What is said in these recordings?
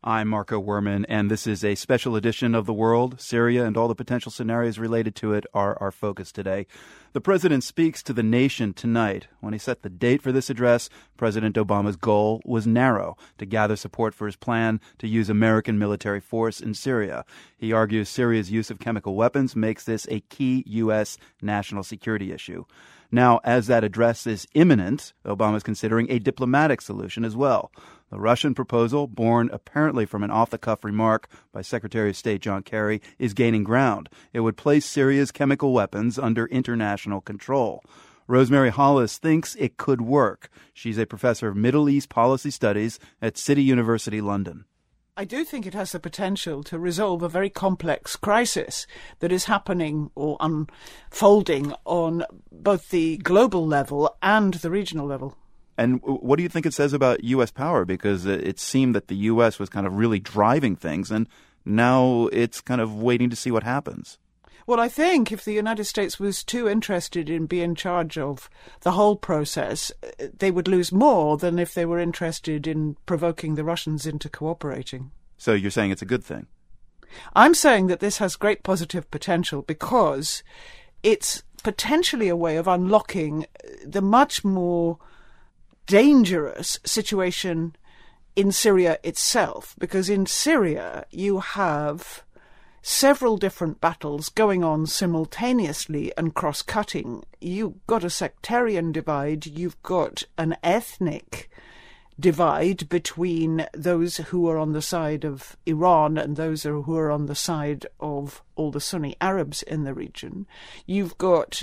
I'm Marco Werman, and this is a special edition of The World. Syria and all the potential scenarios related to it are our focus today. The president speaks to the nation tonight. When he set the date for this address, President Obama's goal was narrow, to gather support for his plan to use American military force in Syria. He argues Syria's use of chemical weapons makes this a key U.S. national security issue. Now, as that address is imminent, Obama is considering a diplomatic solution as well. The Russian proposal, born apparently from an off-the-cuff remark by Secretary of State John Kerry, is gaining ground. It would place Syria's chemical weapons under international control. Rosemary Hollis thinks it could work. She's a professor of Middle East Policy Studies at City University, London. I do think it has the potential to resolve a very complex crisis that is happening or unfolding on both the global level and the regional level. And what do you think it says about U.S. power? Because it seemed that the U.S. was kind of really driving things, and now it's kind of waiting to see what happens. Well, I think if the United States was too interested in being in charge of the whole process, they would lose more than if they were interested in provoking the Russians into cooperating. So you're saying it's a good thing? I'm saying that this has great positive potential because it's potentially a way of unlocking the much more dangerous situation in Syria itself. Because in Syria, you have several different battles going on simultaneously and cross-cutting. You've got a sectarian divide, you've got an ethnic divide between those who are on the side of Iran and those who are on the side of all the Sunni Arabs in the region. You've got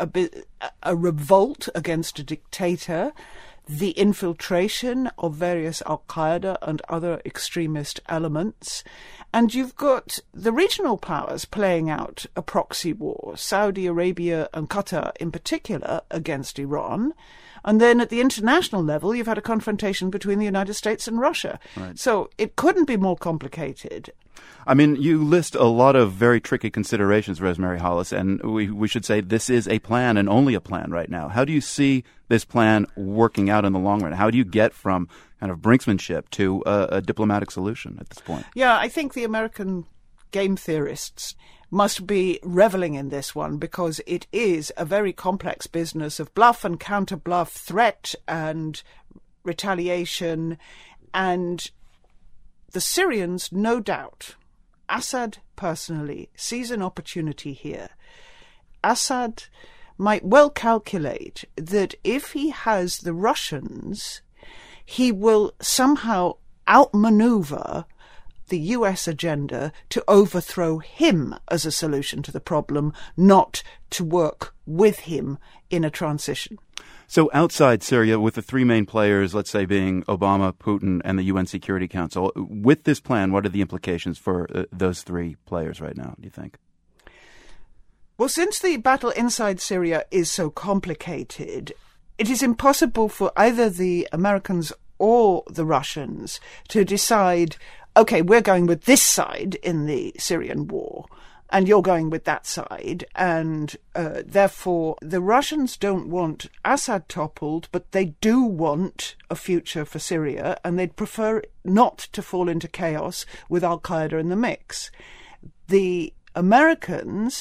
a revolt against a dictator, the infiltration of various al-Qaeda and other extremist elements, and you've got the regional powers playing out a proxy war, Saudi Arabia and Qatar in particular against Iran. And then at the international level, you've had a confrontation between the United States and Russia. Right. So it couldn't be more complicated. I mean, you list a lot of very tricky considerations, Rosemary Hollis, and we should say this is a plan and only a plan right now. How do you see this plan working out in the long run? How do you get from kind of brinksmanship to a diplomatic solution at this point? Yeah, I think the American game theorists must be reveling in this one because it is a very complex business of bluff and counter-bluff, threat and retaliation. And the Syrians, no doubt, Assad personally sees an opportunity here. Assad might well calculate that if he has the Russians, he will somehow outmaneuver the US agenda to overthrow him as a solution to the problem, not to work with him in a transition. So outside Syria, with the three main players, let's say being Obama, Putin, and the UN Security Council, with this plan, what are the implications for those three players right now, do you think? Well, since the battle inside Syria is so complicated, it is impossible for either the Americans or the Russians to decide, okay, we're going with this side in the Syrian war, and you're going with that side, and therefore the Russians don't want Assad toppled, but they do want a future for Syria, and they'd prefer not to fall into chaos with al-Qaeda in the mix. The Americans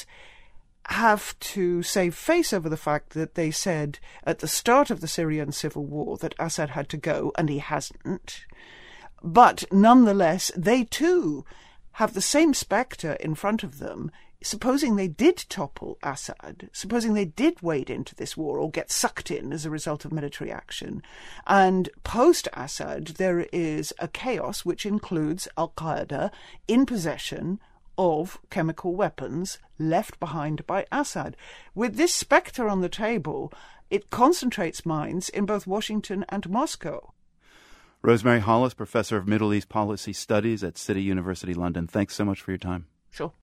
have to save face over the fact that they said at the start of the Syrian civil war that Assad had to go, and he hasn't. But nonetheless, they too have the same spectre in front of them. Supposing they did topple Assad, supposing they did wade into this war or get sucked in as a result of military action, and post-Assad there is a chaos which includes al-Qaeda in possession of chemical weapons left behind by Assad. With this spectre on the table, it concentrates minds in both Washington and Moscow. Rosemary Hollis, professor of Middle East Policy Studies at City University, London. Thanks so much for your time. Sure.